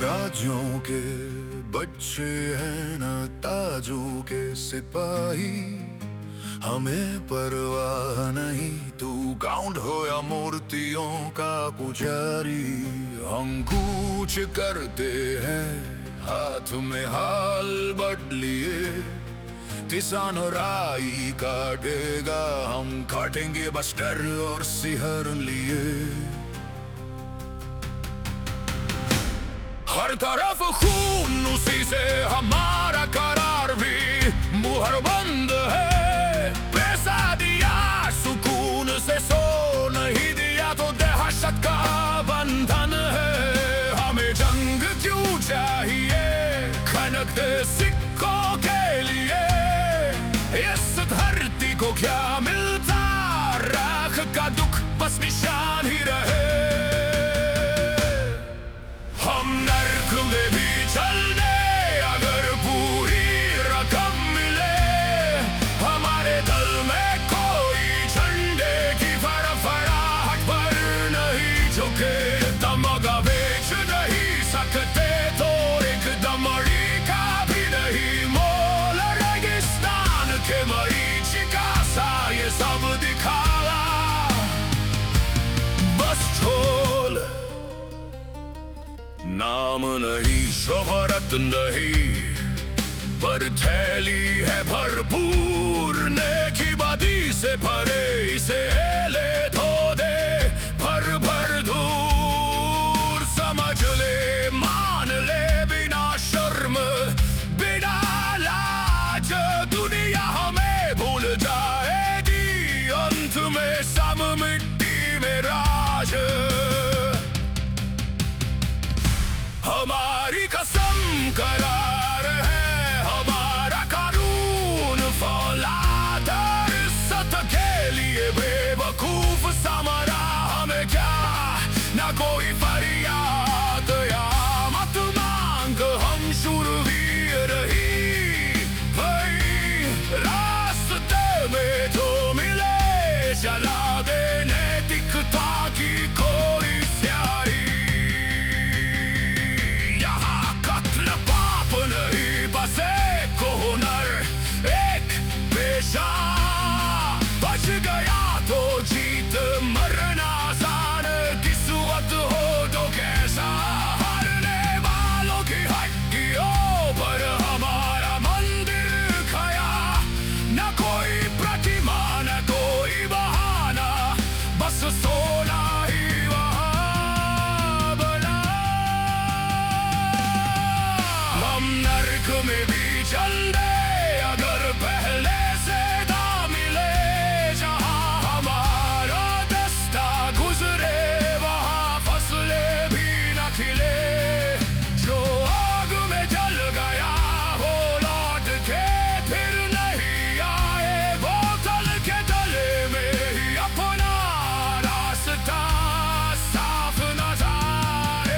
महाराजों के बच्चे हैं न ताजों के सिपाही। हमें परवाह नहीं तू गाउंड हो या मूर्तियों का पुजारी। हम कूच करते हैं हाथ में हाल बदलिए। किसान राई काटेगा, हम काटेंगे बस्तर और सिहर लिए। हर तरफ खून, उसी से हमारा करार भी मुहरबंद है। पैसा दिया सुकून से, सो नहीं दिया तो दहशत का बंधन है। हमें जंग क्यों चाहिए खनकते सिक्कों के लिए। इस धरती को क्या मिलता, राख का दुख बस निशान ही रहे। हम नर्क में भी चलने अगर पूरी रकम मिले। हमारे दल में कोई झंडे की फड़फड़ाहट पर नहीं झुके। दमगा बेच नहीं सकते तो एक दमड़ी का भी नहीं मोल। रेगिस्तान के मरीचिका सा ये सब दिखावा बस झोल। नाम नहीं, शोहरत नहीं, पर थैली है भरपूर। नेकी बदी से भरे इसे ले धो दे भर भर दूर। समझ ले मान ले बिना शर्म बिना लाज, दुनिया हमें भूल जाएगी अंत में सब मिट्टी में राज। हमारी कसम करार है हमारा कानून फौलाद। इज्जत के लिए बेवकूफ समरा हमें क्या, ना कोई फरियाद या मत मांग। हम शूरवीर ही भाई, रास्ते में जो मिले जला देने दिखता की कोई स्याही। बस एक हुनर, एक पेशा, बच गया तो जीत। मरना आसान किस्मत हो तो कैसा। हारने वालों की हड्डियों पर हमारा मंदिर खया। न कोई प्रतिमा न कोई बहाना, बस सोना ही वहां बना। हम नर्क में भी चल दे अगर पहले से दाम मिले। जहां हमारा दस्ता गुजरे वहां फसलें भी न खिले। जो आग में जल गया वो लौट के फिर नहीं आए। बोतल के तले में ही अपना रास्ता साफ नजारे।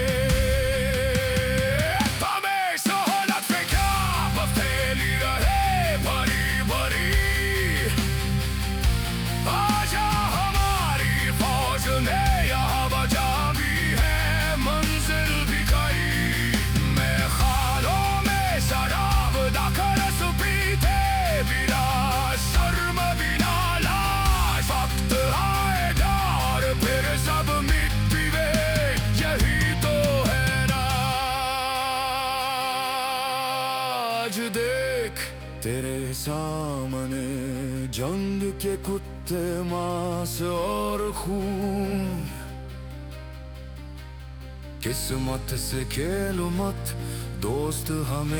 आजा हमारी फौज ने यहाँ बचा भी है मंजिल भी कई। मैं खालों में शराब दाखरस पीते बिना शर्म बिना लाज। वक्त आएगा और फिर सब मिट्टी में, यही तो है ना। आज देख तेरे सामने जंग के कुत्ते, मांस और खून। किस्मत से खेलो मत दोस्त, हमें